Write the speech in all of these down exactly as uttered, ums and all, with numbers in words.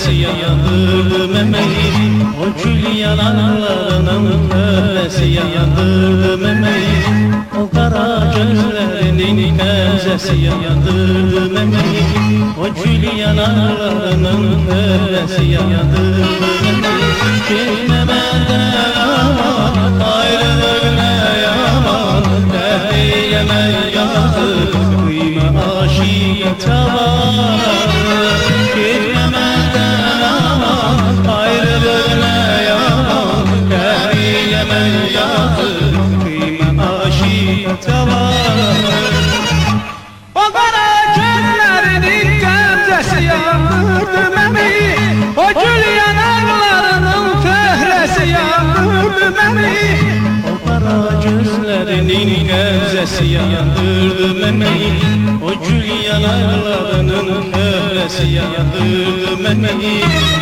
gamzesi yandırdı memeyi. O kül yanaklarının pöhresi yandırdı memeyi. O kara gözlerinin gamzesi yandırdı memeyi. O kül yanaklarının pöhresi yandırdı memeyi. Bilmemeden aman ayrılık ne yaman, dehleyemem yazık kıyma aşiyete var. Bilmemeden aman ayrılık ne yaman, dehleyemem yazık kıyma aşiyete var. O kara gözlerinin gamzesi yandırdı memeyi. O gül yanaklarının pöhresi yandırdı memeyi. O kara gözlerinin gamzesi yandırdı memeyi. O gül yanaklarının pöhresi yandırdı memeyi.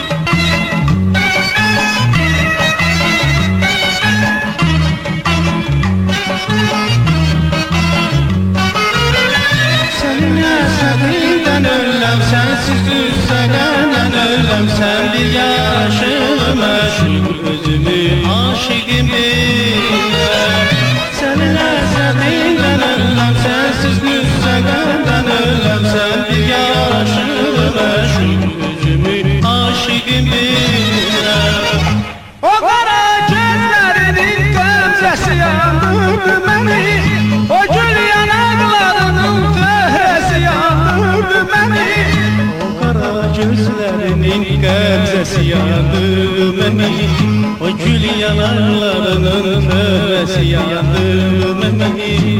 Senden ölüm, sensiz düzselenden ölüm. Sen bir yaşım meşhur, özümü aşıkım bile. Senin eserinden ölüm, sensiz düzselenden ölüm. Sen bir yaşım meşhur, özümü aşıkım bile. O kara gözlerinin gamzesi yandırdı beni. O gül yanaklarının pöhresi yandırdı beni. O kara gözlerinin gamzesi yandırdı beni. O gül yanaklarının pöhresi yandırdı beni.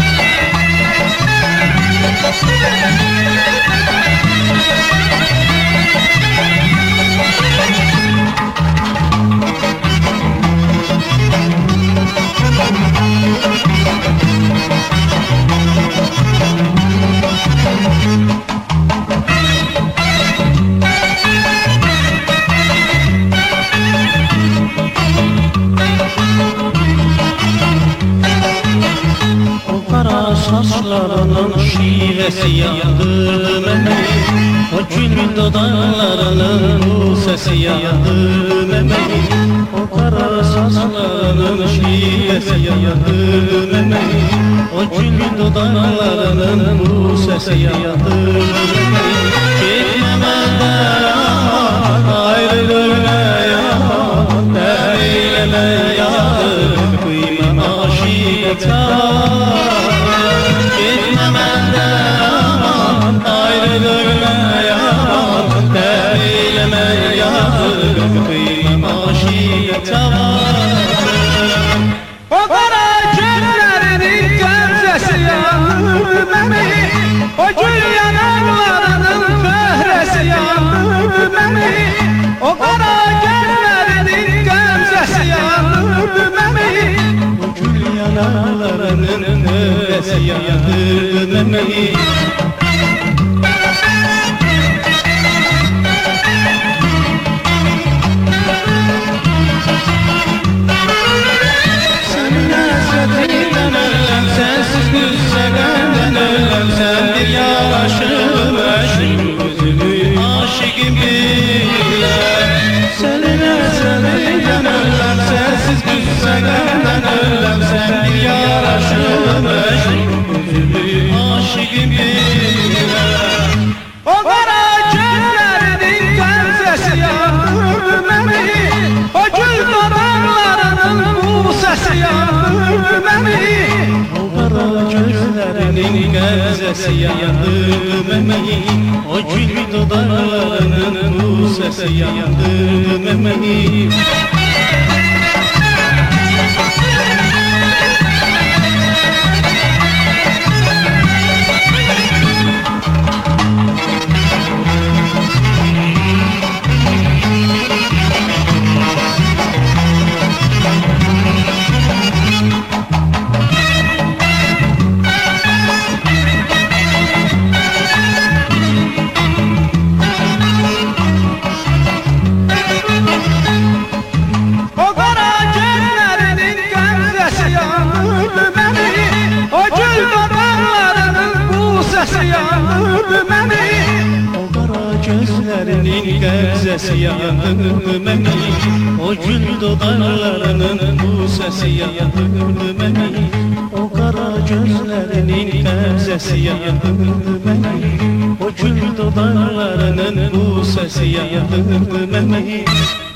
Saçlarının şivesi yandırdı beni. O gül dudaklarının bu sesi yandırdı beni. O kara saçlarının şivesi yandırdı beni. O gül dudaklarının bu sesi yandırdı beni. Gitmemeden aman ayrılık ne yaman, dehleyemem yazık kıyma aşiyete var. Gitmemenden aman ayrılık ne yaman, dehleyemem yazık kıyma aşiyete var. O kara gözlerinin gamzesi yandırdı beni. O gül yanaklarının pöhresi yandırdı beni. O kara gözlerinin gamzesi yandırdı beni. O gül yanaklarının pöhresi yandırdı beni. Senin hasretinden ölüm, sensiz güzelden ölüm. Sen bir yaşım meşhur, özümü aşıkım bile. Senin hasretinden ölüm, sensiz güzelden ölüm. Sen bir yaşım meşhur, özümü aşıkım bile. O kara gözlerinin gamzesi yandırdı beni. O gül dudaklarının bu sesi yandırdı beni. O kara gözlerinin gamzesi yandırdı beni. O gül dudaklarının bu sesi yandırdı beni. gözlerinin gebzesi yandırdı beni. O gül dudaklarının bu sesi yandırdı beni. O kara gözlerinin gebzesi yandırdı beni. O gül dudaklarının bu sesi yandırdı beni.